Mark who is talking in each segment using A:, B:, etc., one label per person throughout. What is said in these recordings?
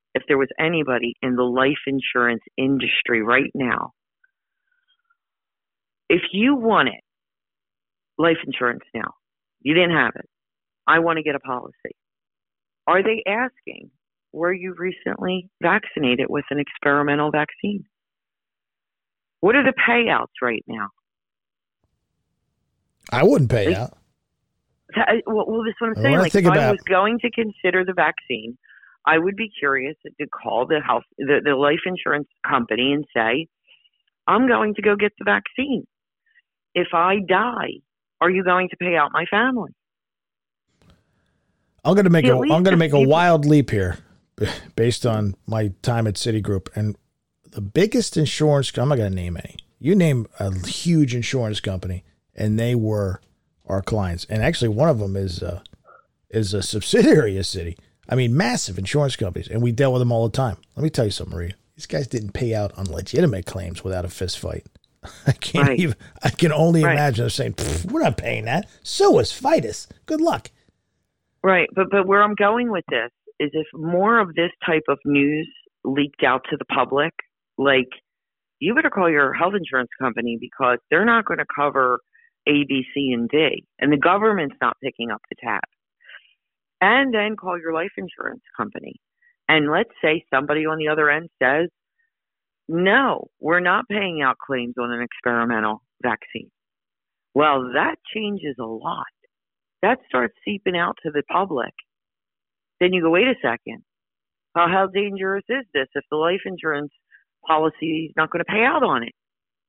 A: if there was anybody in the life insurance industry right now, if you wanted life insurance now, you didn't have it, I want to get a policy. Are they asking, were you recently vaccinated with an experimental vaccine? What are the payouts right now?
B: I wouldn't pay out.
A: Well, this is what I'm saying. Like, if I was going to consider the vaccine, I would be curious to call the life insurance company and say, I'm going to go get the vaccine. If I die, are you going to pay out my family?
B: I'm going to make a wild leap here based on my time at Citigroup. And the biggest insurance, I'm not going to name any. You name a huge insurance company, and they were our clients. And actually, one of them is a subsidiary of Citi. I mean, massive insurance companies, and we dealt with them all the time. Let me tell you something, Maria. These guys didn't pay out on legitimate claims without a fist fight. I can only imagine them saying, we're not paying that. Sue us, fight us. Good luck.
A: Right. But where I'm going with this is, if more of this type of news leaked out to the public, like, you better call your health insurance company, because they're not going to cover A, B, C, and D. And the government's not picking up the tab. And then call your life insurance company. And let's say somebody on the other end says, no, we're not paying out claims on an experimental vaccine. Well, that changes a lot. That starts seeping out to the public. Then you go, wait a second. How dangerous is this if the life insurance policy is not going to pay out on it?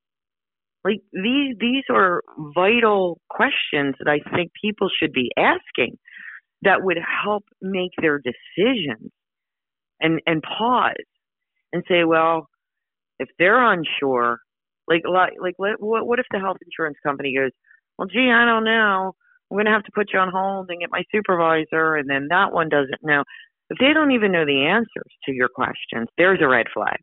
A: Like, these are vital questions that I think people should be asking, that would help make their decisions and pause and say, well, if they're unsure, what if the health insurance company goes, well, gee, I don't know. I'm going to have to put you on hold and get my supervisor, and then that one doesn't know. If they don't even know the answers to your questions, there's a red flag.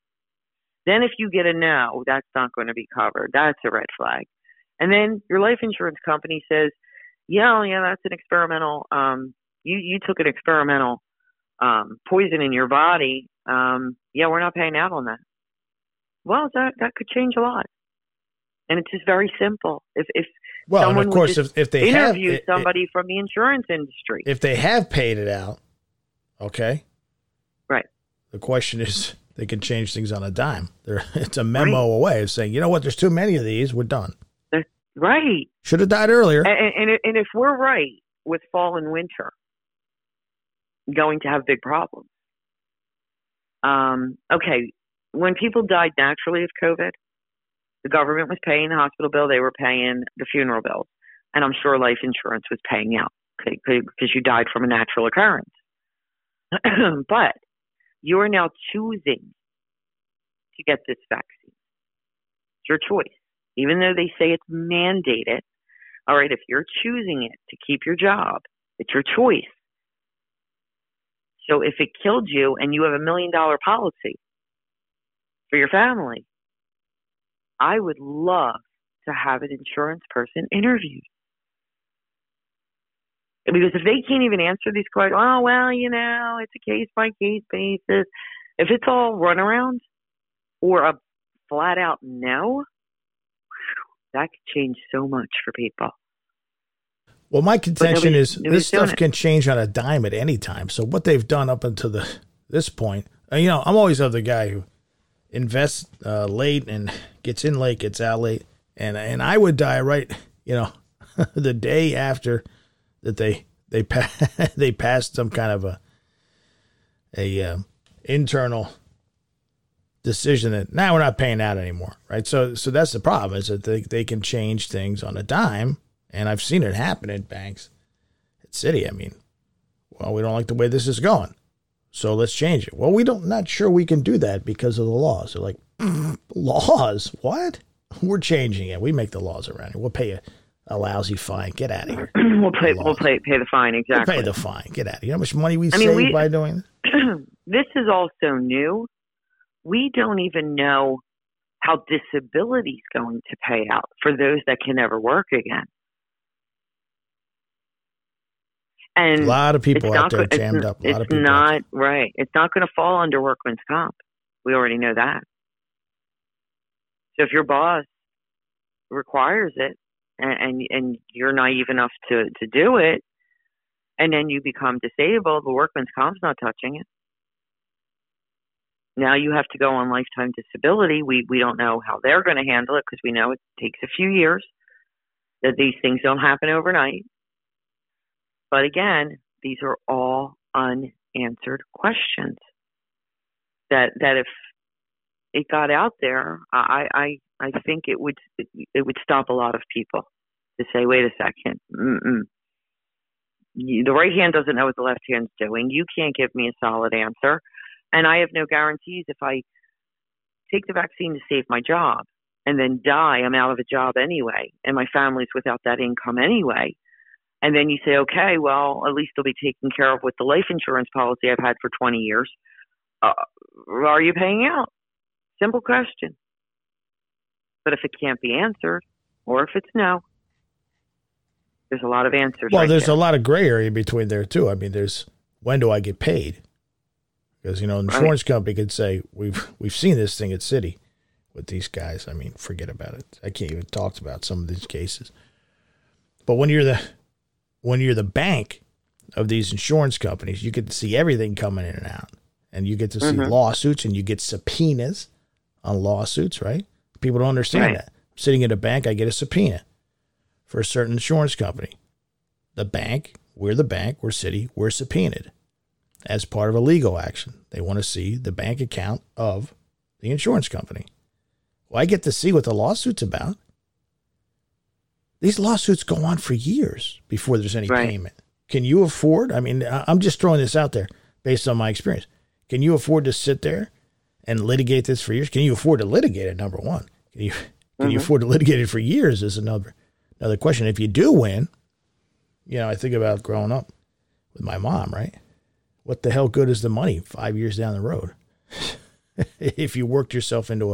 A: Then if you get a no, that's not going to be covered. That's a red flag. And then your life insurance company says, yeah, that's an experimental, you took an experimental poison in your body. We're not paying out on that. Well, that could change a lot. And it's just very simple. If someone, of course, if they interview somebody from the insurance industry,
B: if they have paid it out, okay,
A: right.
B: The question is, they can change things on a dime. It's a memo away of saying, you know what, there's too many of these. We're done.
A: Right.
B: Should have died earlier.
A: And if we're right with fall and winter going to have big problems. Okay, when people died naturally of COVID, the government was paying the hospital bill. They were paying the funeral bills. And I'm sure life insurance was paying out because you died from a natural occurrence. But you are now choosing to get this vaccine. It's your choice. Even though they say it's mandated, all right, if you're choosing it to keep your job, it's your choice. So if it killed you and you have $1 million policy for your family, I would love to have an insurance person interviewed. Because if they can't even answer these questions, oh, well, it's a case-by-case basis. If it's all runaround or a flat-out no, that could change so much for people.
B: Well, my contention is this stuff can change on a dime at any time. So what they've done up until this point, I'm always of the guy who invests late and gets in late, gets out late. And I would die right, the day after that they passed some kind of a internal decision that now we're not paying out anymore, right? So that's the problem, is that they can change things on a dime, and I've seen it happen in banks. At Citi, we don't like the way this is going, so let's change it. Well, not sure we can do that because of the laws. They're like, laws? What? We're changing it. We make the laws around here. We'll pay you a lousy fine. Get out of here.
A: We'll pay the fine, exactly.
B: We'll pay the fine. Get out of here. You know how much money we save by doing this?
A: This is also new. We don't even know how disability is going to pay out for those that can never work again. And
B: a lot of people out there jammed up. A lot of people.
A: It's not right. It's not going to fall under workman's comp. We already know that. So if your boss requires it, and you're naive enough to do it, and then you become disabled, the workman's comp's not touching it. Now you have to go on lifetime disability. We don't know how they're going to handle it because we know it takes a few years, that these things don't happen overnight. But again, these are all unanswered questions that if it got out there, I think it would stop a lot of people to say, wait a second, the right hand doesn't know what the left hand's doing. You can't give me a solid answer. And I have no guarantees if I take the vaccine to save my job and then die, I'm out of a job anyway, and my family's without that income anyway. And then you say, okay, well, at least they'll be taken care of with the life insurance policy I've had for 20 years. Are you paying out? Simple question. But if it can't be answered, or if it's no, there's a lot of answers.
B: Well, there's a lot of gray area between there, too. I mean, there's when do I get paid? Because, an insurance company could say, we've seen this thing at Citi with these guys. I mean, forget about it. I can't even talk about some of these cases. But when you're the bank of these insurance companies, you get to see everything coming in and out. And you get to see lawsuits, and you get subpoenas on lawsuits, right? People don't understand that. I'm sitting at a bank, I get a subpoena for a certain insurance company. The bank, we're Citi, we're subpoenaed as part of a legal action. They want to see the bank account of the insurance company. Well, I get to see what the lawsuit's about. These lawsuits go on for years before there's any payment. Can you afford? I mean, I'm just throwing this out there based on my experience. Can you afford to sit there and litigate this for years? Can you afford to litigate it, number one? Can you afford to litigate it for years is another question. If you do win, I think about growing up with my mom, right? What the hell good is the money 5 years down the road? If you worked yourself into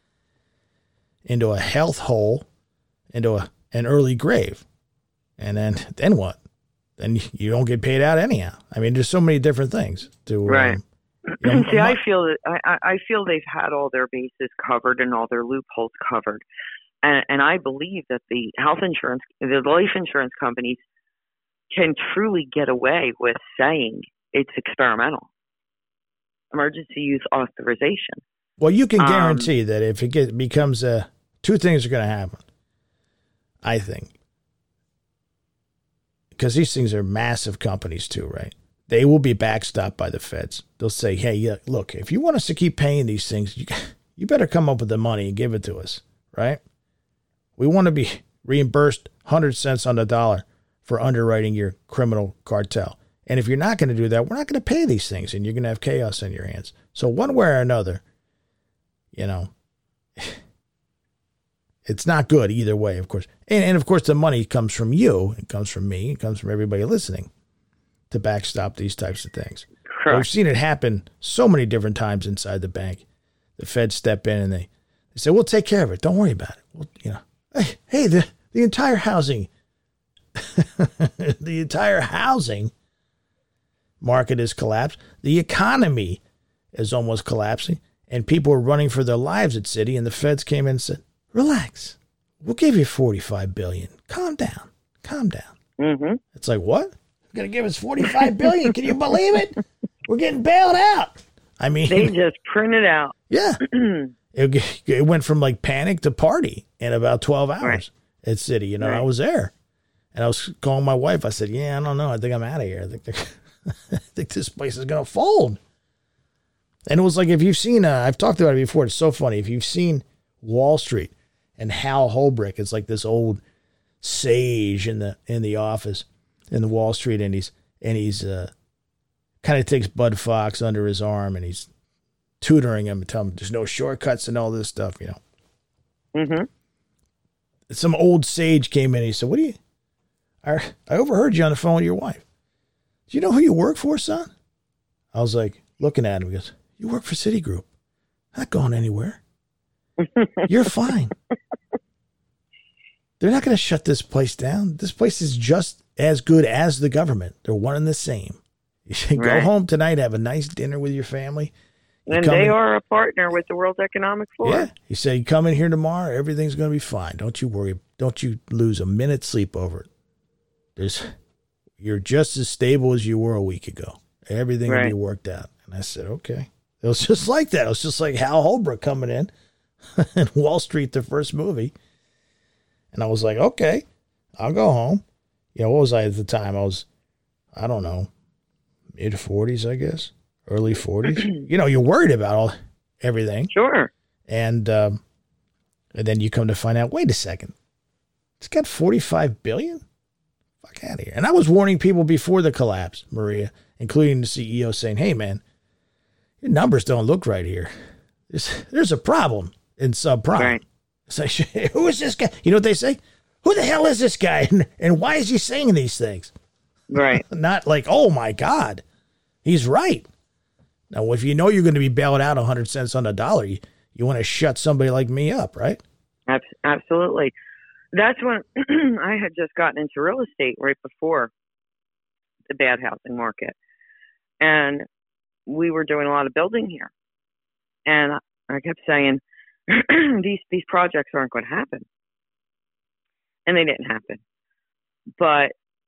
B: a health hole, into an early grave, and then what? Then you don't get paid out anyhow. I mean, there's so many different things to
A: See, I feel they've had all their bases covered and all their loopholes covered, and I believe that the life insurance companies can truly get away with saying it's experimental, emergency use authorization.
B: Well, you can guarantee that if it becomes two things are going to happen, I think, because these things are massive companies too, right? They will be backstopped by the feds. They'll say, hey, look, if you want us to keep paying these things, you better come up with the money and give it to us, right? We want to be reimbursed 100 cents on the dollar for underwriting your criminal cartel. And if you're not going to do that, we're not going to pay these things, and you're going to have chaos in your hands. So one way or another, it's not good either way, of course. And of course, the money comes from you. It comes from me. It comes from everybody listening to backstop these types of things. We've seen it happen so many different times inside the bank. The feds step in and they say, we'll take care of it. Don't worry about it. Well, hey, the entire housing, the entire housing market is collapsed. The economy is almost collapsing, and people are running for their lives at Citi, and the feds came in and said, relax. We'll give you $45 billion. Calm down. Mm-hmm. It's like, what? You're going to give us $45 billion? Can you believe it? We're getting bailed out. I mean,
A: they just printed out.
B: Yeah. It went from like panic to party in about 12 hours at Citi. I was there, and I was calling my wife. I said, I don't know. I think I'm out of here. I think this place is going to fold. And it was like, if you've seen, I've talked about it before. It's so funny. If you've seen Wall Street and Hal Holbrook, it's like this old sage in the office in the Wall Street, and he's kind of takes Bud Fox under his arm, and he's tutoring him and telling him there's no shortcuts and all this stuff,
A: Mm-hmm.
B: Some old sage came in and he said, I overheard you on the phone with your wife. Do you know who you work for, son? I was like, looking at him, he goes, you work for Citigroup. Not going anywhere. You're fine. They're not going to shut this place down. This place is just as good as the government. They're one and the same. You should go home tonight, have a nice dinner with your family.
A: And they are a partner with the World Economic Forum.
B: Yeah. You say, you come in here tomorrow, everything's going to be fine. Don't you worry. Don't you lose a minute's sleep over it. You're just as stable as you were a week ago. Everything will be worked out. And I said, okay. It was just like that. It was just like Hal Holbrook coming in Wall Street, the first movie. And I was like, okay, I'll go home. What was I at the time? I don't know, mid-40s, I guess, early 40s. You're worried about everything.
A: Sure.
B: And then you come to find out, wait a second, it's got $45 billion? Fuck out of here. And I was warning people before the collapse, Maria, including the CEO, saying, hey, man, your numbers don't look right here. There's a problem in subprime. Right. It's like, who is this guy? You know what they say? Who the hell is this guy? And why is he saying these things?
A: Right.
B: Not like, oh, my God, he's right. Now, if you know you're going to be bailed out 100 cents on the dollar, you want to shut somebody like me up, right?
A: Absolutely. That's when I had just gotten into real estate right before the bad housing market. And we were doing a lot of building here. And I kept saying, these projects aren't going to happen. And they didn't happen. But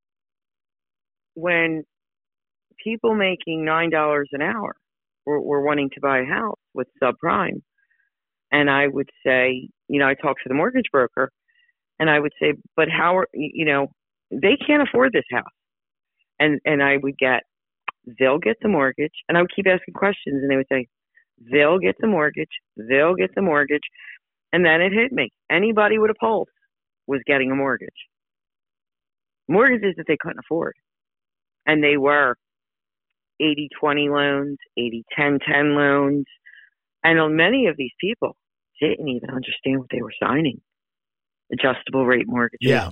A: when people making $9 an hour were wanting to buy a house with subprime, and I would say, I talked to the mortgage broker, and I would say, but how are, they can't afford this house. And I would get, they'll get the mortgage. And I would keep asking questions, and they would say, they'll get the mortgage. They'll get the mortgage. And then it hit me. Anybody with a pulse was getting a mortgage. Mortgages that they couldn't afford. And they were 80-20 loans, 80-10-10 loans. And many of these people didn't even understand what they were signing. Adjustable rate mortgages.
B: Yeah.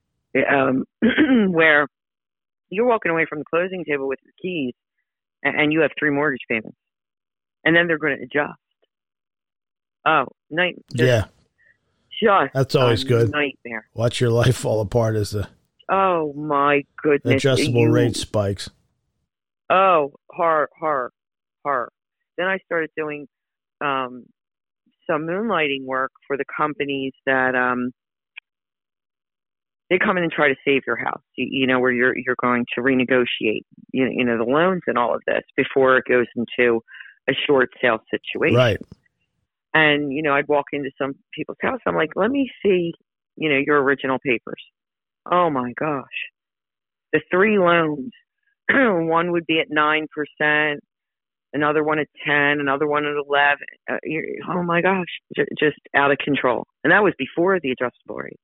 A: Where you're walking away from the closing table with your keys and you have 3 mortgage payments. And then they're going to adjust. Oh,
B: yeah.
A: Just
B: that's always good.
A: Nightmare.
B: Watch your life fall apart as the
A: my goodness.
B: Adjustable rate spikes.
A: Oh, horror. Then I started doing some moonlighting work for the companies that they come in and try to save your house. Where you're going to renegotiate the loans and all of this before it goes into a short sale situation.
B: Right.
A: And, I'd walk into some people's house. I'm like, let me see, your original papers. Oh, my gosh. The 3 loans, one would be at 9%, another one at 10, another one at 11. Oh, my gosh. Just out of control. And that was before the adjustable rate.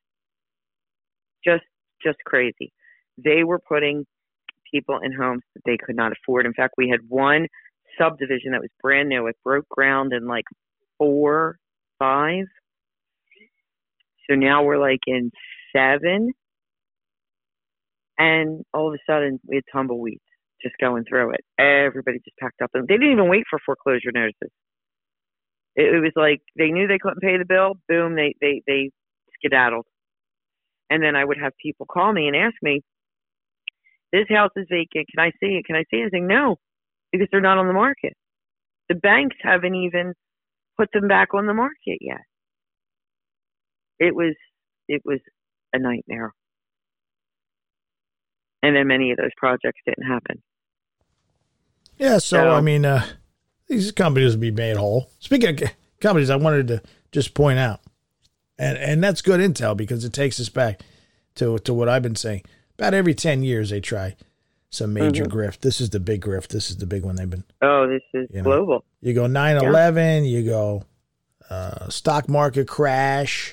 A: Just crazy. They were putting people in homes that they could not afford. In fact, we had one subdivision that was brand new. It broke ground in 4, 5. So now we're in 7. And all of a sudden we had tumbleweeds just going through it. Everybody just packed up. And they didn't even wait for foreclosure notices. It was like they knew they couldn't pay the bill. Boom, they skedaddled. And then I would have people call me and ask me, this house is vacant. Can I see it? Can I see it? I say, no, because they're not on the market. The banks haven't even put them back on the market yet. It was a nightmare. And then many of those projects didn't happen.
B: Yeah, so I mean, these companies will be made whole. Speaking of companies, I wanted to just point out, and that's good intel because it takes us back to what I've been saying. About every 10 years, they try some major grift. This is the big grift. This is the big one they've been.
A: Oh, this is global.
B: You go 9/11. You go stock market crash.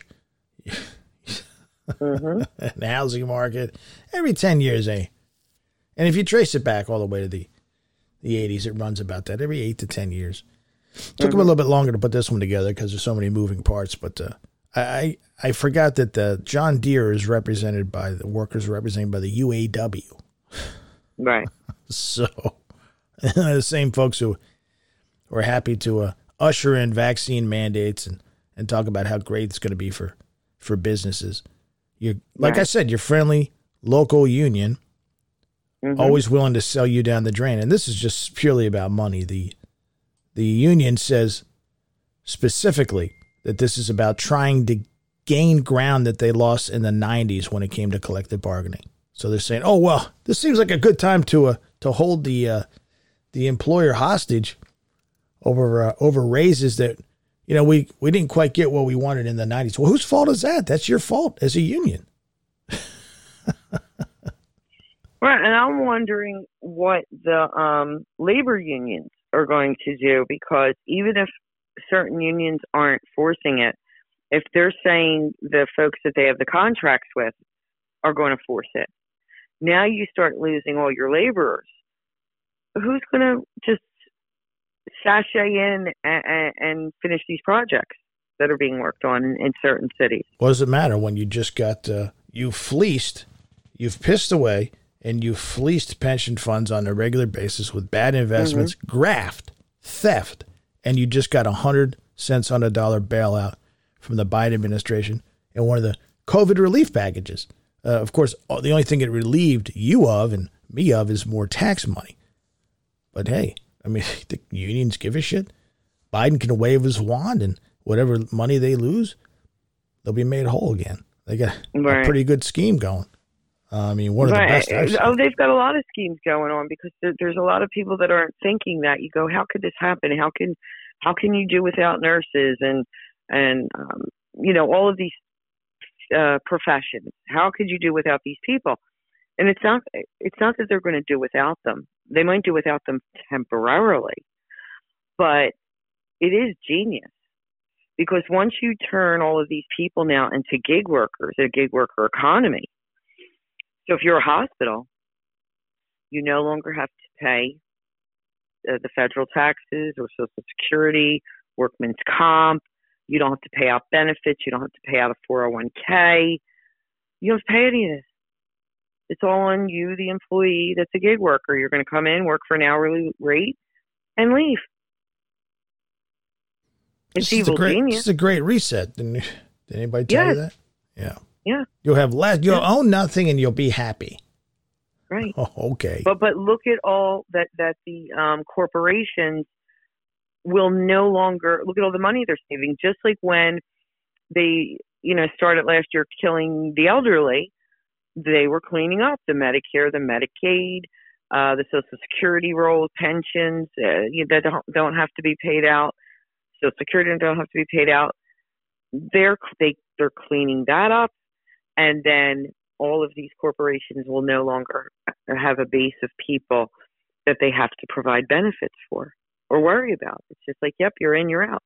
B: The housing market. Every 10 years, and if you trace it back all the way to the 80s, it runs about that. Every 8 to 10 years. Took them a little bit longer to put this one together because there's so many moving parts. But I forgot that the John Deere is represented by the workers represented by the UAW.
A: Right.
B: So the same folks who were happy to usher in vaccine mandates and talk about how great it's going to be for businesses. Like I said, you're friendly, local union, always willing to sell you down the drain. And this is just purely about money. The union says specifically that this is about trying to gain ground that they lost in the 90s when it came to collective bargaining. So they're saying, oh, well, this seems like a good time to hold the employer hostage over raises that, we didn't quite get what we wanted in the 90s. Well, whose fault is that? That's your fault as a union.
A: Right, and I'm wondering what the labor unions are going to do, because even if certain unions aren't forcing it, if they're saying the folks that they have the contracts with are going to force it, now you start losing all your laborers. Who's going to just sashay in and finish these projects that are being worked on in certain cities?
B: What does it matter when you just got, you've pissed away, and you fleeced pension funds on a regular basis with bad investments, graft, theft, and you just got 100 cents on a dollar bailout from the Biden administration and one of the COVID relief packages. Of course, the only thing it relieved you of and me of is more tax money. But hey, I mean, the unions give a shit. Biden can wave his wand, and whatever money they lose, they'll be made whole again. They got a pretty good scheme going. I mean, one of the best I've seen.
A: Oh, they've got a lot of schemes going on, because there's a lot of people that aren't thinking that. You go, how could this happen? How can you do without nurses and all of these professions? How could you do without these people? And it's not that they're going to do without them. They might do without them temporarily, but it is genius, because once you turn all of these people now into gig workers, a gig worker economy. So if you're a hospital, you no longer have to pay the federal taxes or Social Security, workman's comp. You don't have to pay out benefits. You don't have to pay out a 401k. You don't have to pay any of this. It's all on you, the employee that's a gig worker. You're going to come in, work for an hourly rate, and leave. It's evil genius.
B: It's a great reset. Did anybody tell you that? Yeah.
A: Yeah.
B: You'll have less. You'll own nothing, and you'll be happy.
A: Right.
B: Oh, okay.
A: But look at all that the corporations will no longer look at all the money they're saving. Just like when they started last year killing the elderly, they were cleaning up the Medicare, the Medicaid, the Social Security rolls, pensions that don't have to be paid out. Social Security don't have to be paid out. They're cleaning that up. And then all of these corporations will no longer have a base of people that they have to provide benefits for or worry about. It's just like, yep, you're in, you're out.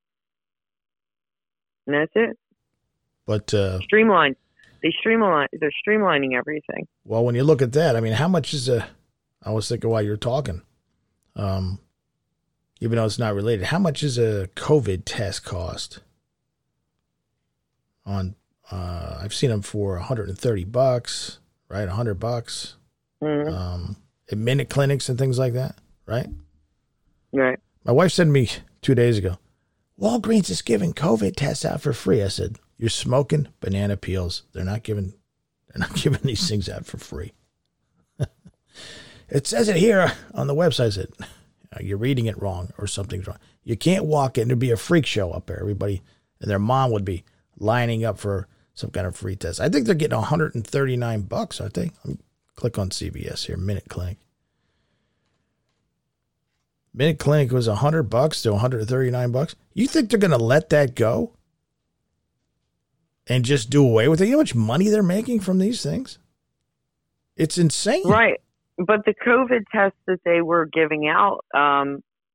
A: And that's it.
B: But
A: they're streamlining everything.
B: Well, when you look at that, I mean, how much is I was thinking while you're talking, even though it's not related, how much is a COVID test cost? I've seen them for $130, right? $100 at minute clinics and things like that, right?
A: Right.
B: My wife said to me 2 days ago, Walgreens is giving COVID tests out for free. I said, you're smoking banana peels. They're not giving these things out for free. It says it here on the website. I said, you're reading it wrong, or something's wrong. You can't walk in. There'd be a freak show up there. Everybody and their mom would be lining up for some kind of free test. I think they're getting $139, aren't they? Click on CVS here, Minute Clinic. Minute Clinic was $100 to $139. You think they're going to let that go and just do away with it? You know how much money they're making from these things? It's insane.
A: Right. But the COVID tests that they were giving out, I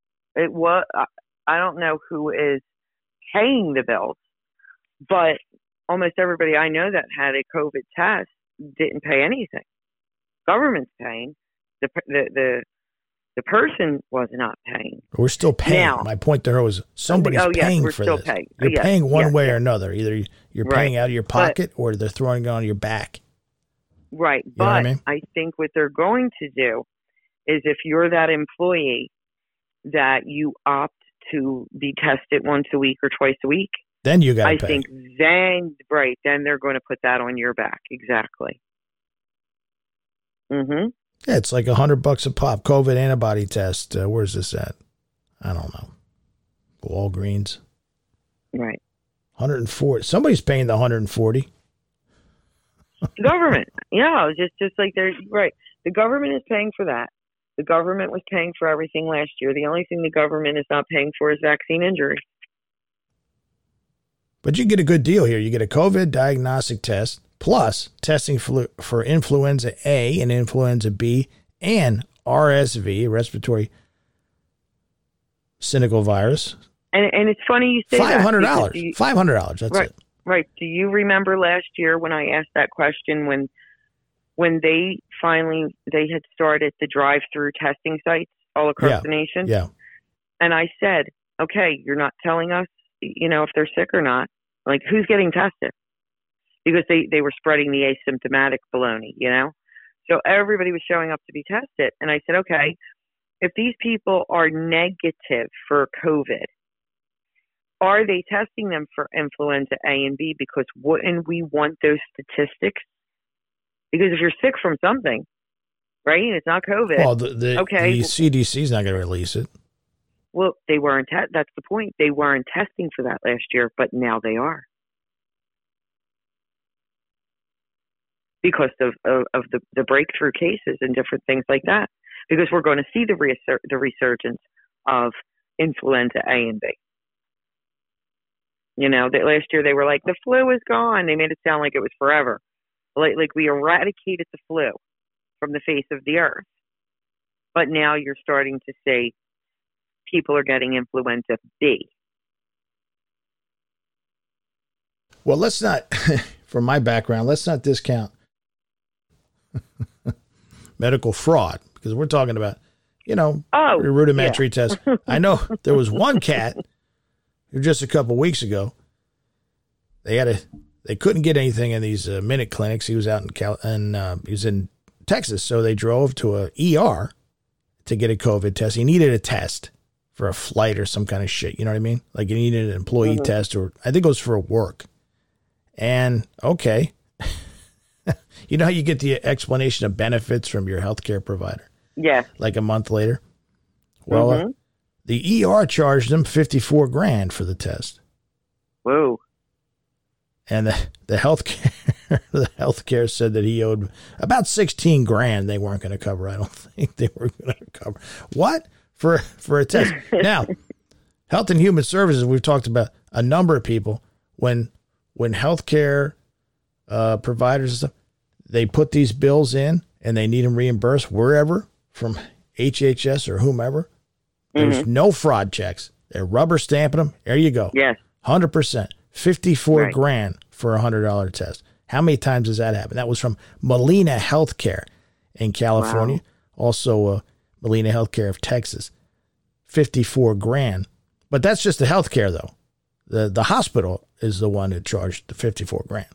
A: don't know who is paying the bills, but almost everybody I know that had a COVID test didn't pay anything. Government's paying. The person was not paying.
B: We're still paying. Now, my point there was somebody's paying for this. Paying. You're paying one way or another. Either you're paying out of your pocket or they're throwing it on your back.
A: Right.
B: You
A: but
B: know what I mean?
A: I think what they're going to do is, if you're that employee that you opt to be tested once a week or twice a week,
B: then you got to pay.
A: I think then they're going to put that on your back. Exactly. Mm-hmm.
B: Yeah, it's like $100 a pop. COVID antibody test. Where's this at? I don't know. Walgreens.
A: Right.
B: 140. Somebody's paying the 140.
A: The government. Yeah, just like they're right. The government is paying for that. The government was paying for everything last year. The only thing the government is not paying for is vaccine injury.
B: But you get a good deal here. You get a COVID diagnostic test plus testing for influenza A and influenza B and RSV, respiratory syncytial virus.
A: And it's funny you say
B: $500.
A: that.
B: $500. That's
A: right,
B: it.
A: Right. Do you remember last year when I asked that question when they had started the drive-through testing sites all across the nation?
B: Yeah.
A: And I said, okay, you're not telling us, if they're sick or not. Like, who's getting tested? Because they were spreading the asymptomatic baloney, So everybody was showing up to be tested. And I said, okay, if these people are negative for COVID, are they testing them for influenza A and B? Because wouldn't we want those statistics? Because if you're sick from something, right, and it's not COVID.
B: Well, the CDC is not going to release it.
A: Well, they weren't. That's the point. They weren't testing for that last year, but now they are. Because of the breakthrough cases and different things like that. Because we're going to see the resurgence of influenza A and B. That last year they were like, the flu is gone. They made it sound like it was forever. Like we eradicated the flu from the face of the earth. But now you're starting to say people are getting influenza B.
B: Well, let's not, from my background, let's not discount medical fraud, because we're talking about, rudimentary tests. I know there was one cat who just a couple weeks ago, they couldn't get anything in these minute clinics. He was out he was in Texas, so they drove to a ER to get a COVID test. He needed a test for a flight or some kind of shit. You know what I mean? Like he needed an employee test, or I think it was for work. And okay. You know how you get the explanation of benefits from your healthcare provider?
A: Yeah.
B: Like a month later? Well, the ER charged him $54,000 for the test.
A: Whoa.
B: And the healthcare said that he owed about $16,000. They weren't going to cover. I don't think they were going to cover. What? For a test. Now, Health and Human Services, we've talked about a number of people when healthcare providers and stuff, they put these bills in and they need them reimbursed wherever from HHS or whomever. There's no fraud checks. They're rubber stamping them. There you go.
A: Yes.
B: 100%. $54,000 for a $100 test. How many times does that happen? That was from Molina Healthcare in California. Wow. Also, Molina Healthcare of Texas. $54,000. But that's just the healthcare, though. The hospital is the one that charged the $54,000.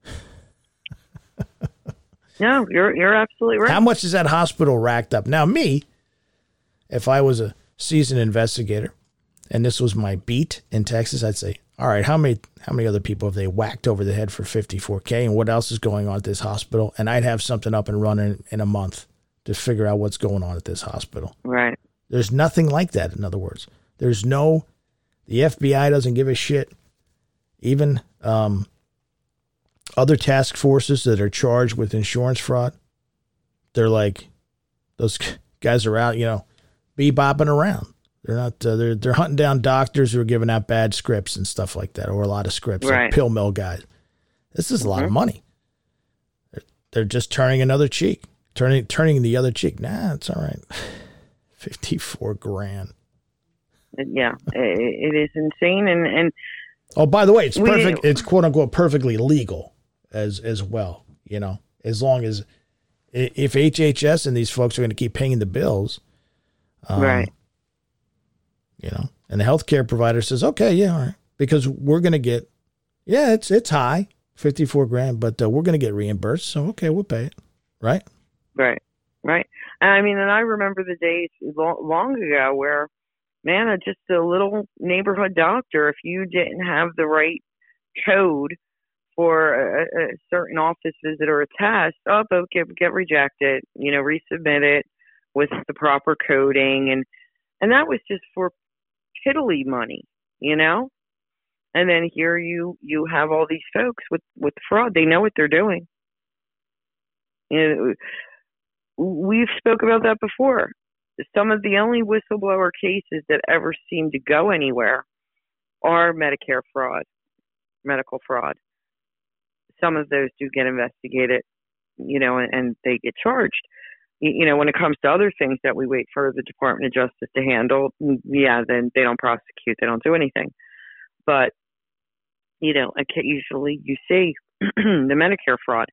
A: No, you're absolutely right.
B: How much is that hospital racked up? Now, me, if I was a seasoned investigator and this was my beat in Texas, I'd say, all right, how many other people have they whacked over the head for $54,000, and what else is going on at this hospital? And I'd have something up and running in a month to figure out what's going on at this hospital.
A: Right.
B: There's nothing like that, in other words. The FBI doesn't give a shit. Even other task forces that are charged with insurance fraud, they're like, those guys are out, bebopping around. They're not, they're hunting down doctors who are giving out bad scripts and stuff like that, or a lot of scripts,
A: right.
B: Like pill mill guys. This is a lot of money. They're just turning another cheek, turning the other cheek. Nah, it's all right. $54,000.
A: Yeah, it is insane. And
B: oh, by the way, it's perfect. It's quote unquote perfectly legal as well. As long as if HHS and these folks are going to keep paying the bills,
A: right?
B: And the healthcare provider says, okay, yeah, all right, because we're going to get, it's high, $54,000, but we're going to get reimbursed. So okay, we'll pay it, right?
A: Right. I mean, and I remember the days long ago where, man, just a little neighborhood doctor, if you didn't have the right code for a certain office visit or a test, but get rejected, resubmit it with the proper coding. And that was just for piddly money, And then here you have all these folks with fraud. They know what they're doing. We've spoke about that before. Some of the only whistleblower cases that ever seem to go anywhere are Medicare fraud, medical fraud. Some of those do get investigated, and they get charged. When it comes to other things that we wait for the Department of Justice to handle, then they don't prosecute, they don't do anything. But, occasionally you see the Medicare fraud,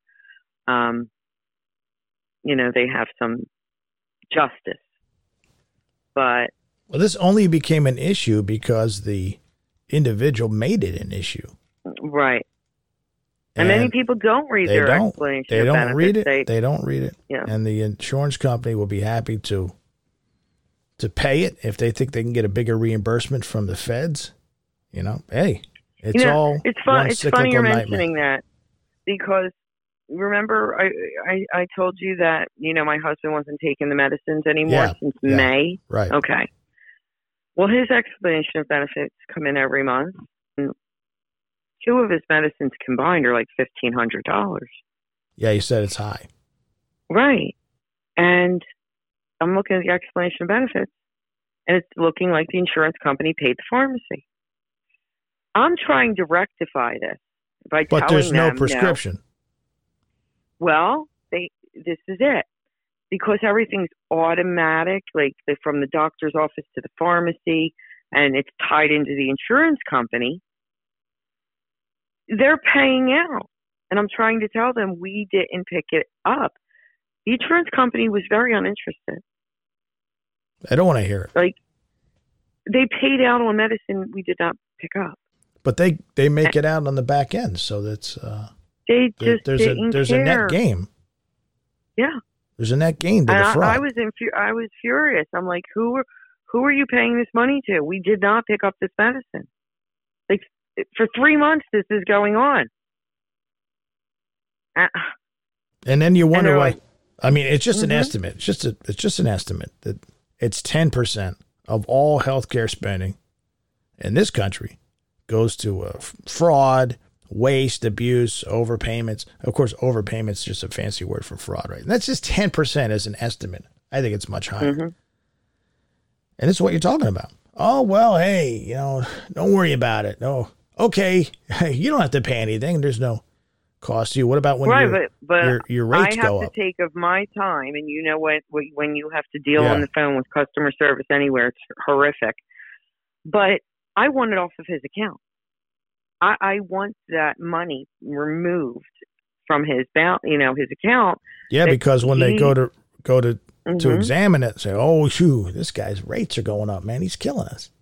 A: they have some justice. But
B: well, this only became an issue because the individual made it an issue.
A: Right. And many people don't read their explanation.
B: They don't read it. They don't read it.
A: Yeah.
B: And the insurance company will be happy to pay it if they think they can get a bigger reimbursement from the feds. Hey, it's all
A: it's fun.
B: One
A: it's funny you're
B: nightmare.
A: mentioning that because remember I told you that my husband wasn't taking the medicines anymore since May.
B: Right.
A: Okay. Well, his explanation of benefits come in every month. And 2 of his medicines combined are like $1,500.
B: Yeah, you said it's high.
A: Right. And I'm looking at the explanation of benefits, and it's looking like the insurance company paid the pharmacy. I'm trying to rectify this by telling them.
B: But there's no prescription.
A: No. Well, this is it. Because everything's automatic, like from the doctor's office to the pharmacy, and it's tied into the insurance company, they're paying out. And I'm trying to tell them we didn't pick it up. The insurance company was very uninterested.
B: I don't want to hear it.
A: Like, they paid out on medicine we did not pick up.
B: But they make it out on the back end, so that's there's a net game.
A: Yeah.
B: There's a net gain to the fraud.
A: I was furious. I'm like, who are you paying this money to? We did not pick up this medicine. Like, for 3 months, this is going on.
B: And then you wonder why. I mean, it's just an estimate. It's just an estimate that it's 10% of all healthcare spending in this country goes to fraud, waste, abuse, overpayments. Of course, overpayments is just a fancy word for fraud, right? And that's just 10% as an estimate. I think it's much higher. And this is what you're talking about. Oh, well, hey, don't worry about it. No. Okay. You don't have to pay anything. There's no cost to you. What about when your rates go up?
A: I have to take of my time, and when you have to deal on the phone with customer service anywhere, it's horrific. But I want it off of his account. I want that money removed from his his account.
B: Yeah, because when they go to examine it, say, oh, shoo, this guy's rates are going up, man. He's killing us.